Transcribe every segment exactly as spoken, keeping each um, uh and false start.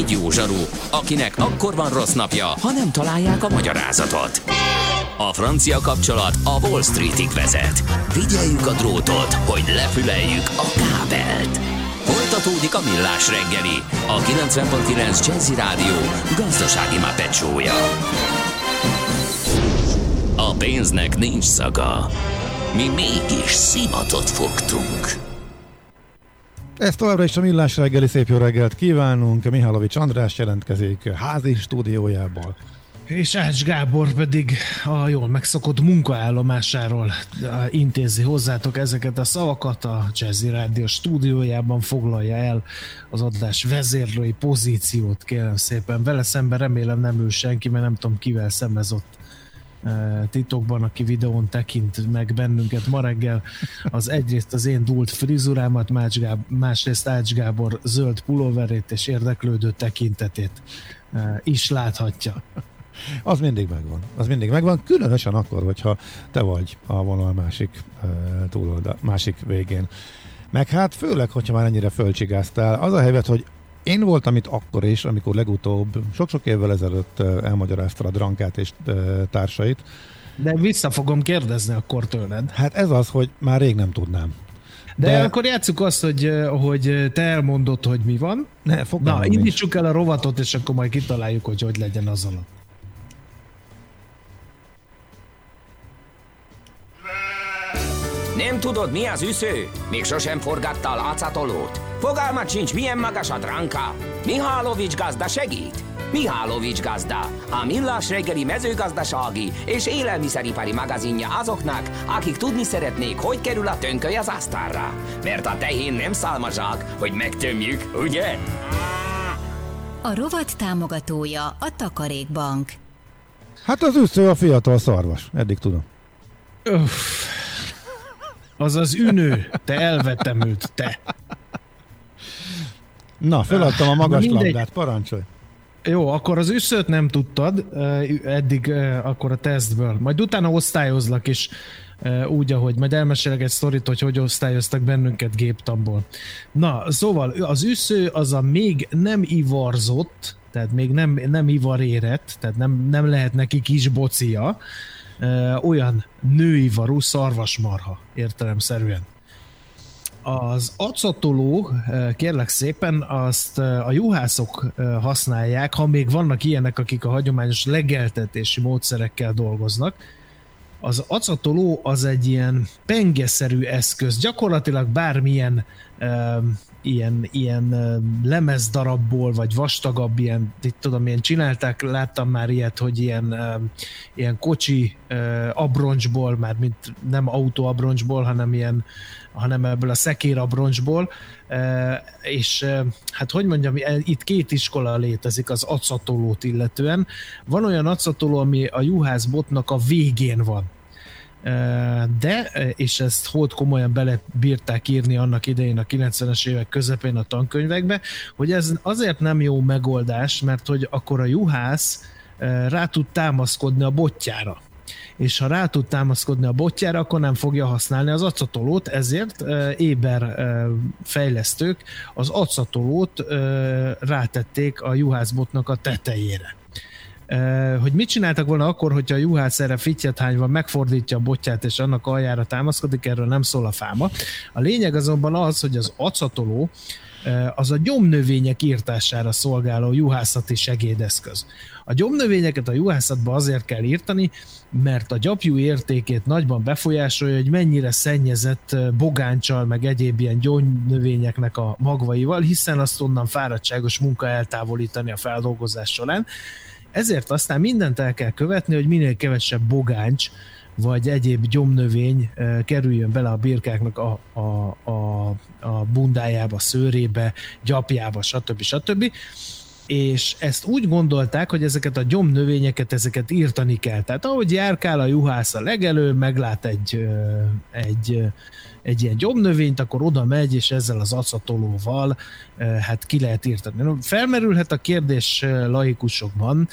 négy jó zsaru, akinek akkor van rossz napja, ha nem találják a magyarázatot. A francia kapcsolat a Wall Streetig vezet. Figyeljük a drótot, hogy lefüleljük a kábelt. Folytatódik a Millás reggeli, a kilencven pont kilenc Jazzy Rádió gazdasági mápecsója. A pénznek nincs szaga. Mi mégis szimatot fogtunk. Ez továbbra is a Millás reggeli, szép jó reggelt kívánunk. Mihálovics András jelentkezik házi stúdiójából. És Ács Gábor pedig a jól megszokott munkaállomásáról intézi hozzátok ezeket a szavakat. A Jazzy Rádió stúdiójában foglalja el az adás vezérlői pozíciót, kérem szépen. Vele szemben remélem nem ül senki, mert nem tudom kivel szemezott titokban, aki videón tekint meg bennünket ma reggel. Az egyrészt az én dúlt frizurámat, másrészt Ács Gábor zöld pulóverét és érdeklődő tekintetét is láthatja. Az mindig megvan. Az mindig megvan, különösen akkor, hogyha te vagy a vonal másik túloldal, másik végén. Meg hát főleg, hogyha már ennyire fölcsigáztál. Az a helyzet, hogy én voltam itt akkor is, amikor legutóbb, sok-sok évvel ezelőtt elmagyaráztad a Drankát és társait. De vissza fogom kérdezni akkor tőled. Hát ez az, hogy már rég nem tudnám. De, De akkor játsszuk azt, hogy, hogy te elmondod, hogy mi van. Ne, Na, indítsuk el a rovatot, és akkor majd kitaláljuk, hogy hogy legyen az alatt. Nem tudod, mi az üsző? Még sosem forgatta a látszatolót? Fogalmat sincs, milyen magas a Dranka? Mihálovics gazda segít? Mihálovics gazda, a Millás reggeli mezőgazdasági és élelmiszeripari magazinja azoknak, akik tudni szeretnék, hogy kerül a tönköly az asztalra. Mert a tehén nem szálmazsák, hogy megtömjük, ugye? A rovat támogatója a Takarékbank. Hát az üsző a fiatal szarvas, eddig tudom. Uff. Az az ünő, te elvetemült, te. Na, feladtam a magas labdát, parancsolj. Jó, akkor az üszőt nem tudtad, eddig akkor a tesztből. Majd utána osztályozlak is úgy, ahogy majd elmesélek egy sztorit, hogy hogy osztályoztak bennünket géptamból. Na, szóval az üsző az a még nem ivarzott, tehát még nem, nem ivarérett, tehát nem, nem lehet neki kis bocia, olyan nőivarú szarvasmarha értelemszerűen. Az acatoló, kérlek szépen, azt a juhászok használják, ha még vannak ilyenek, akik a hagyományos legeltetési módszerekkel dolgoznak. Az acatoló az egy ilyen pengeszerű eszköz, gyakorlatilag bármilyen um, ilyen, ilyen lemezdarabból, vagy vastagabb, ilyen, itt tudom, ilyen csinálták, láttam már ilyet, hogy ilyen, ilyen kocsi abroncsból, már mint nem autó abroncsból, hanem ilyen, hanem ebből a szekér abroncsból, és hát hogy mondjam, itt két iskola létezik az acatolót illetően. Van olyan acatoló, ami a juhászbotnak a végén van. De, és ezt hód komolyan bele bírták írni annak idején a kilencvenes évek közepén a tankönyvekbe, hogy ez azért nem jó megoldás, mert hogy akkor a juhász rá tud támaszkodni a botjára. És ha rá tud támaszkodni a botjára, akkor nem fogja használni az acatolót, ezért éber fejlesztők az acatolót rátették a juhászbotnak a tetejére. Hogy mit csináltak volna akkor, hogyha a juhász erre fittyet hányva megfordítja a botját és annak aljára támaszkodik, erről nem szól a fáma. A lényeg azonban az, hogy az acatoló az a gyomnövények írtására szolgáló juhászati segédeszköz. A gyomnövényeket a juhászatban azért kell írtani, mert a gyapjú értékét nagyban befolyásolja, hogy mennyire szennyezett bogáncsal, meg egyéb ilyen gyomnövényeknek a magvaival, hiszen azt onnan fáradtságos munka eltávolítani a feldolgozás során. Ezért aztán mindent el kell követni, hogy minél kevesebb bogáncs vagy egyéb gyomnövény kerüljön bele a birkáknak a, a, a, a bundájába, szőrébe, gyapjába, stb. stb. És ezt úgy gondolták, hogy ezeket a gyomnövényeket, ezeket írtani kell. Tehát ahogy járkál a juhász a legelő, meglát egy, egy, egy ilyen gyomnövényt, akkor oda megy, és ezzel az acatolóval hát ki lehet írtani. Felmerülhet a kérdés laikusokban,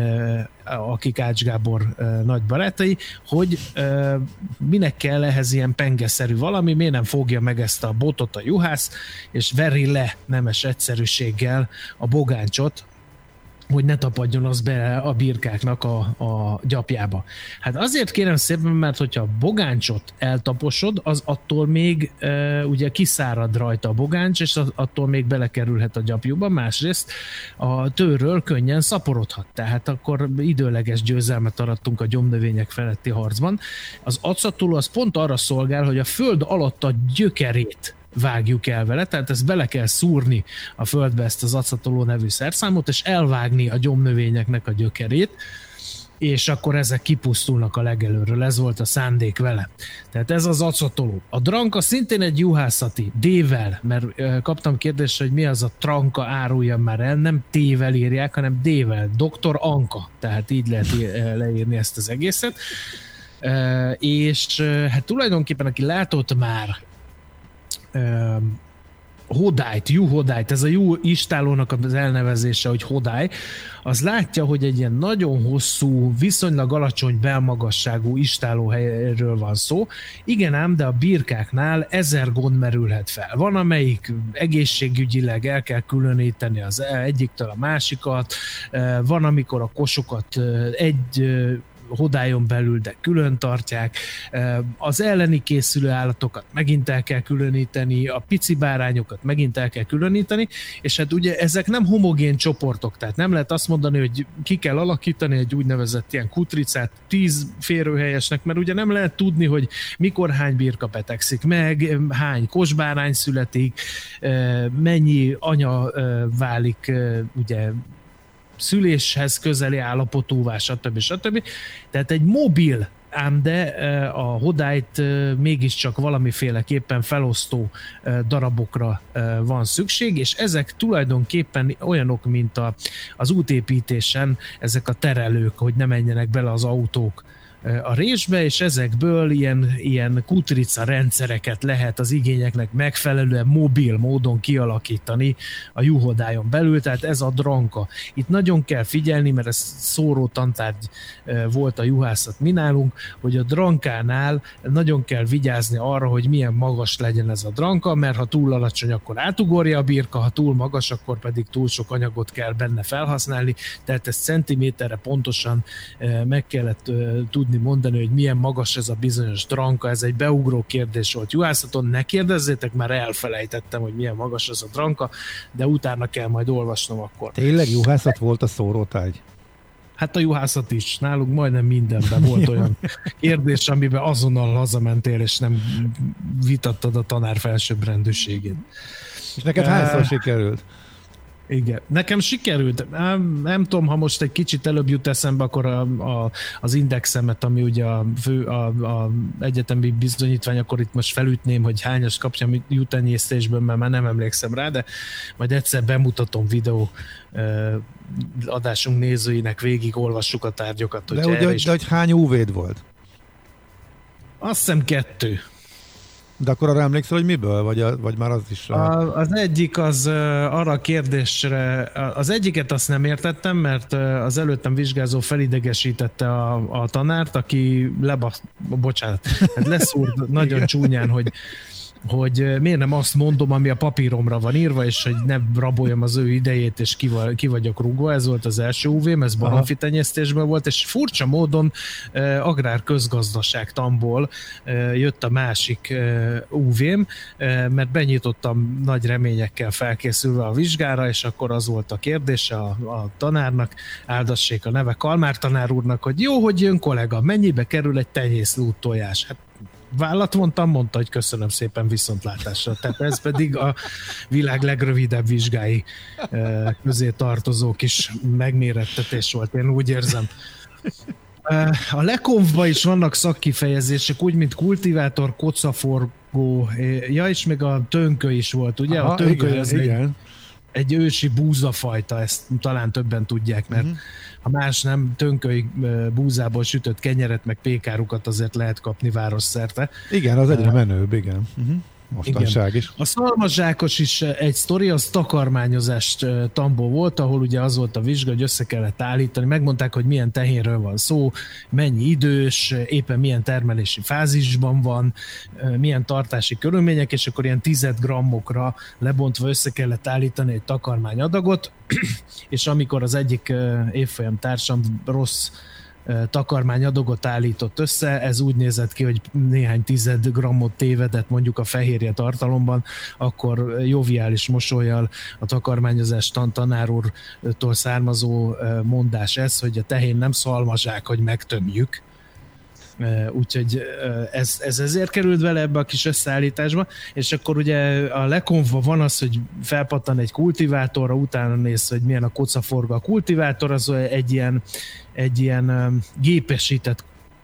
akik Ács Gábor nagy barátai, hogy minek kell ehhez ilyen pengeszerű valami, miért nem fogja meg ezt a botot a juhász, és veri le nemes egyszerűséggel a bogáncsot, bogáncsot, hogy ne tapadjon az be a birkáknak a, a gyapjába. Hát azért kérem szépen, mert hogyha a bogáncsot eltaposod, az attól még e, ugye kiszárad rajta a bogáncs, és az, attól még belekerülhet a gyapjúba, másrészt a tőről könnyen szaporodhat. Tehát akkor időleges győzelmet arattunk a gyomnövények feletti harcban. Az acatoló az pont arra szolgál, hogy a föld alatt a gyökerét vágjuk el vele, tehát ezt bele kell szúrni a földbe, ezt az acatoló nevű szerszámot, és elvágni a gyomnövényeknek a gyökerét, és akkor ezek kipusztulnak a legelőről. Ez volt a szándék vele. Tehát ez az acatoló. A dranka szintén egy juhászati, D-vel, mert kaptam kérdést, hogy mi az a tranka, áruljam már el, nem T-vel írják, hanem D-vel. doktor Anka. Tehát így lehet leírni ezt az egészet. És hát tulajdonképpen, aki látott már Uh, hodályt, juhodályt, ez a jú istálónak az elnevezése, hogy hodály, az látja, hogy egy ilyen nagyon hosszú, viszonylag alacsony belmagasságú istálóhelyről van szó. Igen ám, de a birkáknál ezer gond merülhet fel. Van, amelyik egészségügyileg el kell különíteni az egyiktől a másikat, van, amikor a kosokat egy hodályon belül, de külön tartják. Az elleni készülő állatokat megint el kell különíteni, a pici bárányokat megint el kell különíteni, és hát ugye ezek nem homogén csoportok, tehát nem lehet azt mondani, hogy ki kell alakítani egy úgynevezett ilyen kutricát tíz férőhelyesnek, mert ugye nem lehet tudni, hogy mikor hány birka betegszik meg, hány kosbárány születik, mennyi anya válik ugye szüléshez közeli állapotúvá, stb. stb. Tehát egy mobil, ám de a hodályt mégiscsak valamiféleképpen felosztó darabokra van szükség, és ezek tulajdonképpen olyanok, mint a, az útépítésen ezek a terelők, hogy ne menjenek bele az autók a résbe, és ezekből ilyen, ilyen kutrica rendszereket lehet az igényeknek megfelelően mobil módon kialakítani a juhodályon belül, tehát ez a dranka. Itt nagyon kell figyelni, mert ez szóró tantárgy volt a juhászat mi nálunk, hogy a drankánál nagyon kell vigyázni arra, hogy milyen magas legyen ez a dranka, mert ha túl alacsony, akkor átugorja a birka, ha túl magas, akkor pedig túl sok anyagot kell benne felhasználni, tehát ezt centiméterre pontosan meg kellett tudni mondani, hogy milyen magas ez a bizonyos dranka, ez egy beugró kérdés volt juhászaton, ne kérdezzétek, már elfelejtettem, hogy milyen magas ez a dranka, de utána kell majd olvasnom akkor. Tényleg juhászat volt a szórótárgy? Hát a juhászat is. Nálunk majdnem mindenben volt olyan kérdés, amiben azonnal hazamentél, és nem vitattad a tanár felsőbbrendűségét. És neked hányszor sikerült? Igen. Nekem sikerült. Nem, nem tudom, ha most egy kicsit előbb jut eszembe, akkor a, a, az indexemet, ami ugye a, fő, a, a egyetemi bizonyítvány, akkor itt most felütném, hogy hányas kapjam jutenyésztésből, mert már nem emlékszem rá, de majd egyszer bemutatom videó adásunk nézőinek, végig olvassuk a tárgyokat. De, ugye, de, is... de hogy hány U V-d volt? Azt hiszem kettő. De akkor arra emlékszel, hogy miből? Vagy, a, vagy már az is? A... Az egyik az arra a kérdésre, az egyiket azt nem értettem, mert az előttem vizsgázó felidegesítette a, a tanárt, aki lebasz, bocsánat, hát leszúrt nagyon csúnyán, hogy hogy miért nem azt mondom, ami a papíromra van írva, és hogy ne raboljam az ő idejét, és ki, va, ki vagyok rúgva. Ez volt az első U V-m, ez baromfi tenyésztésben volt, és furcsa módon eh, agrárközgazdaságtanból eh, jött a másik eh, U V-m, eh, mert benyitottam nagy reményekkel felkészülve a vizsgára, és akkor az volt a kérdése a, a tanárnak, áldassék a neve Kalmár tanár úrnak, hogy jó, hogy jön kollega, mennyibe kerül egy tenyészlút tojás? Hát vállat vontam, mondta, hogy köszönöm szépen, viszontlátásra. Tehát ez pedig a világ legrövidebb vizsgái közé tartozó kis megmérettetés volt, én úgy érzem. A Lekonfban is vannak szakkifejezések, úgy, mint kultivátor, kocaforgó, ja, és még a tönkö is volt, ugye? Aha, a tönkö igen, az igen. Egy, egy ősi búzafajta, ezt talán többen tudják, mert uh-huh. ha más nem, tönköly búzából sütött kenyeret, meg pékárukat azért lehet kapni városszerte. Igen, az egyre menőbb, igen. Uh-huh. mostanság is. A szalmazsákos is egy sztori, az takarmányozást tamból volt, ahol ugye az volt a vizsga, hogy össze kellett állítani, megmondták, hogy milyen tehénről van szó, mennyi idős, éppen milyen termelési fázisban van, milyen tartási körülmények, és akkor ilyen tized grammokra lebontva össze kellett állítani egy takarmányadagot, és amikor az egyik évfolyam társam rossz takarmányadagot állított össze, ez úgy nézett ki, hogy néhány tized grammot tévedett mondjuk a fehérje tartalomban, akkor joviális mosollyal a takarmányozás tanár úrtól származó mondás ez, hogy a tehén nem szalmazsák, hogy megtömjük. Úgyhogy ez, ez ezért került vele ebbe a kis összeállításba, és akkor ugye a lekonfba van az, hogy felpattan egy kultivátorra, utána néz, hogy milyen a kocaforga. A kultivátor az egy ilyen, egy ilyen gépesített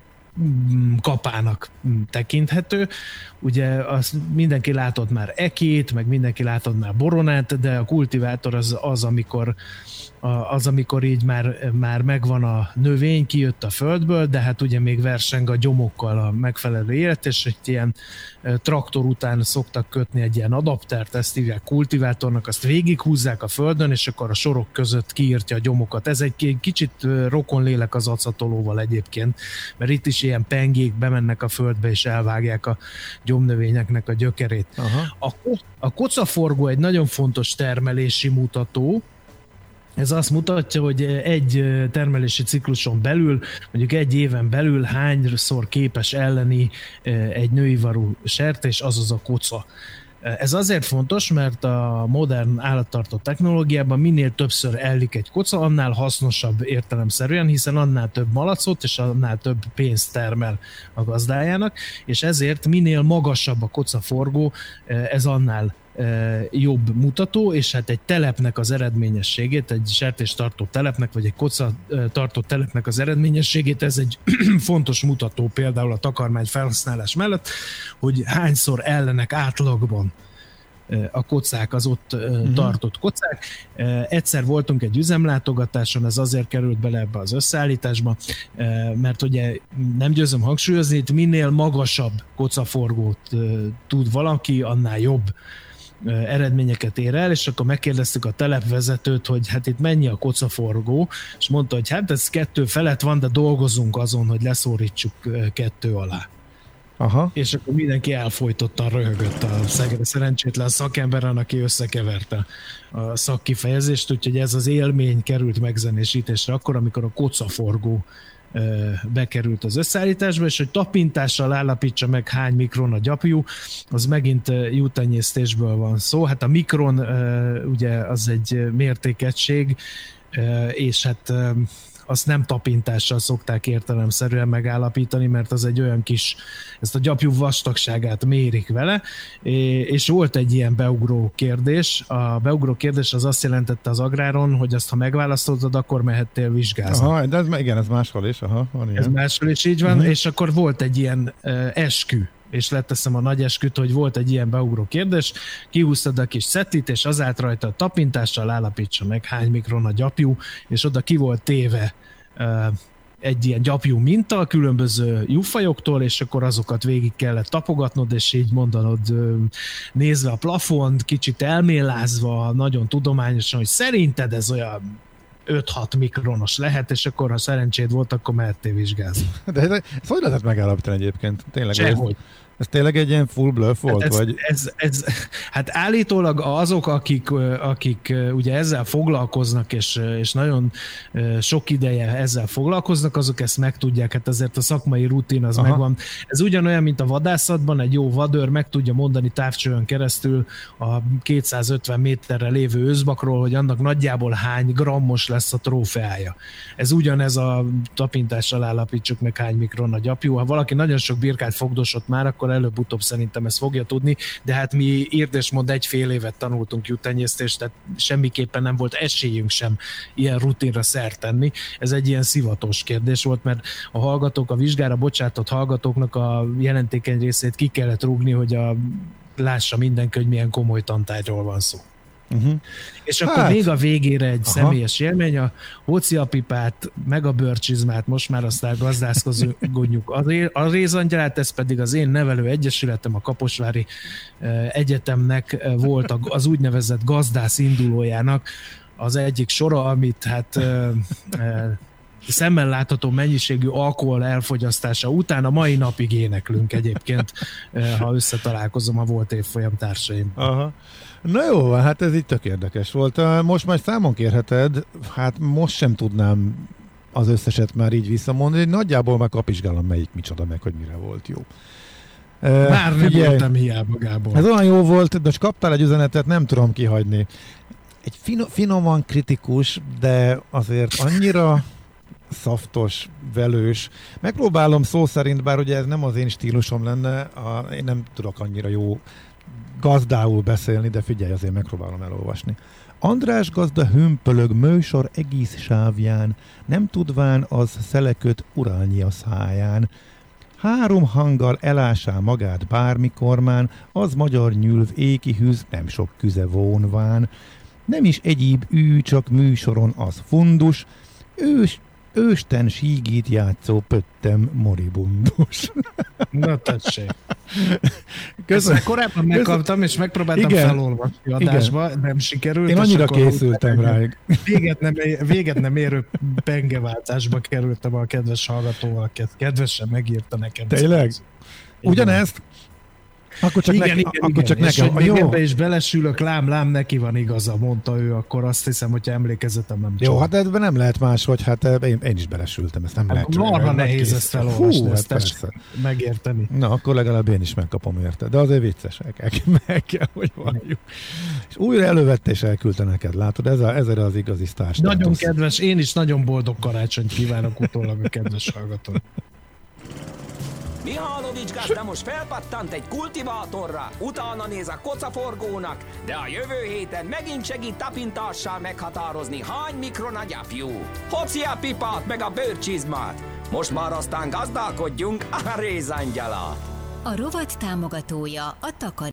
kapának tekinthető. Ugye az, mindenki látott már ekét, meg mindenki látott már boronát, de a kultivátor az, az amikor az, amikor így már, már megvan a növény, kijött a földből, de hát ugye még verseng a gyomokkal a megfelelő élet, és egy ilyen traktor után szoktak kötni egy ilyen adaptert, ezt hívják kultivátornak, azt végighúzzák a földön, és akkor a sorok között kiírtja a gyomokat. Ez egy kicsit rokonlélek az acatolóval egyébként, mert itt is ilyen pengék bemennek a földbe, és elvágják a gyomnövényeknek a gyökerét. Aha. A, a kocaforgó egy nagyon fontos termelési mutató. Ez azt mutatja, hogy egy termelési cikluson belül, mondjuk egy éven belül hányszor képes elleni egy nőivarú sertés, azaz a koca. Ez azért fontos, mert a modern állattartó technológiában minél többször ellik egy koca, annál hasznosabb értelemszerűen, hiszen annál több malacot és annál több pénzt termel a gazdájának, és ezért minél magasabb a kocaforgó, ez annál jobb mutató, és hát egy telepnek az eredményességét, egy sertéstartó telepnek, vagy egy koca tartó telepnek az eredményességét, ez egy fontos mutató például a takarmány felhasználás mellett, hogy hányszor ellenek átlagban a kocák, az ott uh-huh. tartott kocák. Egyszer voltunk egy üzemlátogatáson, ez azért került bele ebbe az összeállításba, mert ugye nem győzöm hangsúlyozni, itt minél magasabb kocaforgót tud valaki, annál jobb eredményeket ér el, és akkor megkérdeztük a telepvezetőt, hogy hát itt mennyi a kocaforgó, és mondta, hogy hát ez kettő felett van, de dolgozunk azon, hogy leszórítsuk kettő alá. Aha. És akkor mindenki elfojtottan röhögött a szerencsétlen szakemberen, aki összekeverte a szakkifejezést, úgyhogy ez az élmény került megzenésítésre akkor, amikor a kocaforgó bekerült az összeállításba, és hogy tapintással állapítsa meg hány mikron a gyapjú, az megint juhtenyésztésből van szó. Hát a mikron ugye az egy mértékegység, és hát azt nem tapintással szokták értelemszerűen megállapítani, mert az egy olyan kis, ezt a gyapjú vastagságát mérik vele, és volt egy ilyen beugró kérdés. A beugró kérdés az azt jelentette az agráron, hogy azt, ha megválasztottad, akkor mehettél vizsgázni. Aha, de ez, igen, ez máshol is. Aha, van ilyen. Ez máshol is így van, uh-huh. És akkor volt egy ilyen uh, eskü, és leteszem a nagy esküt, hogy volt egy ilyen beugró kérdés, kihúztad a kis szettit, és az állt rajta a tapintással állapítsa meg, hány mikron a gyapjú, és oda ki volt téve uh, egy ilyen gyapjú minta a különböző juhfajoktól, és akkor azokat végig kellett tapogatnod, és így mondanod, uh, nézve a plafont, kicsit elmélázva, nagyon tudományosan, hogy szerinted ez olyan öt-hat mikronos lehet, és akkor ha szerencséd volt, akkor mehettél vizsgázni. De ez, ez hogy lehetett megállapítani egyébként? Tényleg, Sehogy. Ez tényleg egy ilyen full bluff volt? Hát ez, vagy? Ez, ez, hát állítólag azok, akik, akik ugye ezzel foglalkoznak, és, és nagyon sok ideje ezzel foglalkoznak, azok ezt megtudják, hát azért a szakmai rutin az Aha. megvan. Ez ugyanolyan, mint a vadászatban, egy jó vadőr meg tudja mondani távcsőn keresztül a kétszázötven méterre lévő őszbakról, hogy annak nagyjából hány grammos lesz a trófeája. Ez ugyanez a tapintással állapítsuk meg, hány mikron a gyapjú. Ha valaki nagyon sok birkát fogdosott már, akkor előbb-utóbb szerintem ezt fogja tudni, de hát mi írd-és-mond egy fél évet tanultunk juhtenyésztést, tehát semmiképpen nem volt esélyünk sem ilyen rutinra szert tenni. Ez egy ilyen szivatos kérdés volt, mert a hallgatók, a vizsgára bocsátott hallgatóknak a jelentékeny részét ki kellett rúgni, hogy a, lássa mindenki, hogy milyen komoly tantárgyról van szó. Uh-huh. És akkor hát. még a végére egy Aha. személyes élmény, a hóciapipát, meg a bőrcsizmát, most már aztán gazdálkodjunk a, ré, a rézangyalát, ez pedig az én nevelő egyesületem, a Kaposvári Egyetemnek volt az úgynevezett gazdász indulójának az egyik sora, amit hát e, e, szemmel látható mennyiségű alkohol elfogyasztása után a mai napig éneklünk egyébként, ha összetalálkozom a volt évfolyam társaim. Aha. Na jó, hát ez így tök érdekes volt. Most már számon kérheted, hát most sem tudnám az összeset már így visszamondani, nagyjából már kapizsgálom, melyik micsoda meg, hogy mire volt jó. Már nem voltam hiába, Gábor. Ez olyan jó volt, de most kaptál egy üzenetet, nem tudom kihagyni. Egy fino- finoman kritikus, de azért annyira szaftos, velős. Megpróbálom szó szerint, bár ugye ez nem az én stílusom lenne, a, én nem tudok annyira jó gazdául beszélni, de figyelj, azért megpróbálom elolvasni. András gazda hömpölög mősor egész sávján, nem tudván az szeleköt uralni a száján. Három hanggal elásá magát bármikormán, az magyar nyülv éki hűz, nem sok küze vonván. Nem is egyéb ű, csak műsoron az fundus, ős ősten sígít játszó pöttem moribundus. Na tessék. Köszönöm. Korábban megkaptam, és megpróbáltam igen, felolvasni adásba, igen. Nem sikerült. Én annyira készültem rá. Véget nem, véget nem érő pengeváltásba kerültem a kedves hallgatóval, kedvesen megírta nekem. Tényleg? Ugyanezt? Akkor csak igen, neki, igen, akkor igen. Csak és nekem, hogy még jó. ebbe is belesülök, lám, lám, neki van igaza, mondta ő, akkor azt hiszem, hogyha emlékezetem nem Jó, csak. hát ebben nem lehet más, hogy hát én, én is belesültem, ezt nem hát lehet. Marha nehéz ezt felolvasni, Hú, ezt hát megérteni. Na, akkor legalább én is megkapom érte, de azért vicces, meg, meg kell, hogy valljuk. És újra elővette és elküldte neked, látod, ez, a, ez az igazi sztárs. Nagyon kedves, én is nagyon boldog karácsonyt kívánok utólag a kedves hallgatónak. Mihálovics gazda most felpattant egy kultivátorra, utána néz a kocaforgónak, de a jövő héten megint segít tapintással meghatározni, hány mikron a gyapjú. Hoci a pipát meg a bőrcsizmát, most már aztán gazdálkodjunk a rézangyalát. A rovat támogatója a Takar